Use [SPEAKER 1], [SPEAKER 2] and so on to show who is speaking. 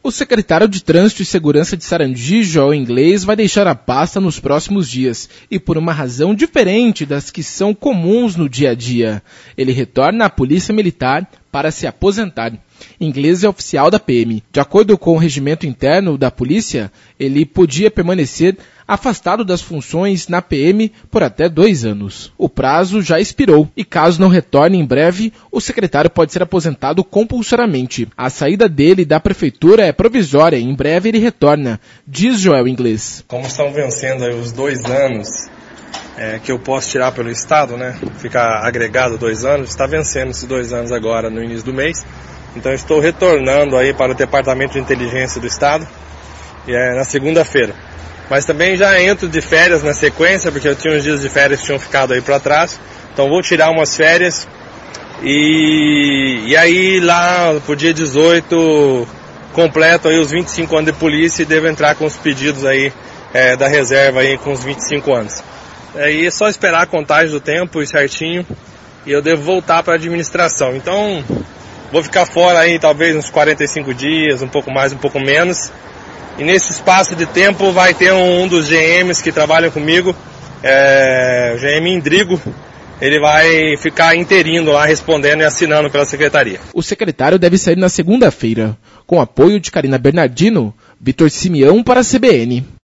[SPEAKER 1] O secretário de Trânsito e Segurança de Sarandi, Joel Inglês, vai deixar a pasta nos próximos dias e por uma razão diferente das que são comuns no dia a dia. Ele retorna à Polícia Militar para se aposentar. Inglês é oficial da PM. De acordo com o regimento interno da polícia, ele podia permanecer afastado das funções na PM por até 2 anos. O prazo já expirou e caso não retorne em breve, o secretário pode ser aposentado compulsoriamente. A saída dele da prefeitura é provisória e em breve ele retorna, diz Joel Inglês.
[SPEAKER 2] Como estão vencendo aí os 2 anos que eu posso tirar pelo Estado, né? Ficar agregado 2 anos, está vencendo esses 2 anos agora no início do mês. Então estou retornando aí para o Departamento de Inteligência do Estado na segunda-feira. Mas também já entro de férias na sequência, porque eu tinha uns dias de férias que tinham ficado aí para trás. Então vou tirar umas férias e aí lá pro dia 18 completo aí os 25 anos de polícia e devo entrar com os pedidos aí da reserva aí com os 25 anos. Aí é só esperar a contagem do tempo e certinho e eu devo voltar para a administração. Então vou ficar fora aí talvez uns 45 dias, um pouco mais, um pouco menos. E nesse espaço de tempo vai ter um dos GMs que trabalham comigo, o GM Indrigo, ele vai ficar interino lá, respondendo e assinando pela secretaria.
[SPEAKER 1] O secretário deve sair na segunda-feira, com apoio de Karina Bernardino, Vitor Simeão para a CBN.